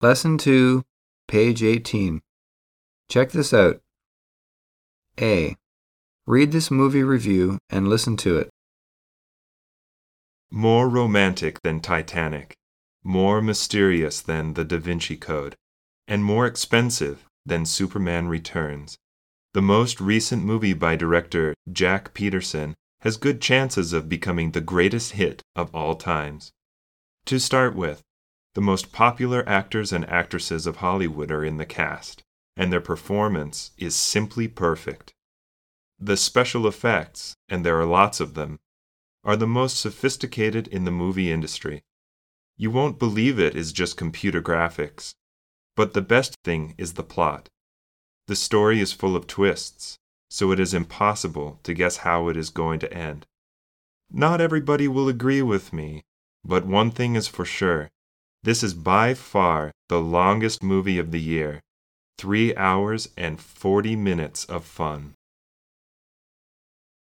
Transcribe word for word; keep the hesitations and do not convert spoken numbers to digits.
Lesson two, page eighteen. Check this out. A. Read this movie review and listen to it. More romantic than Titanic, more mysterious than The Da Vinci Code, and more expensive than Superman Returns. The most recent movie by director Jack Peterson has good chances of becoming the greatest hit of all times. To start with, the most popular actors and actresses of Hollywood are in the cast, and their performance is simply perfect. The special effects, and there are lots of them, are the most sophisticated in the movie industry. You won't believe it is just computer graphics. But the best thing is the plot. The story is full of twists, so it is impossible to guess how it is going to end. Not everybody will agree with me, but one thing is for sure. This is by far the longest movie of the year. Three hours and forty minutes of fun.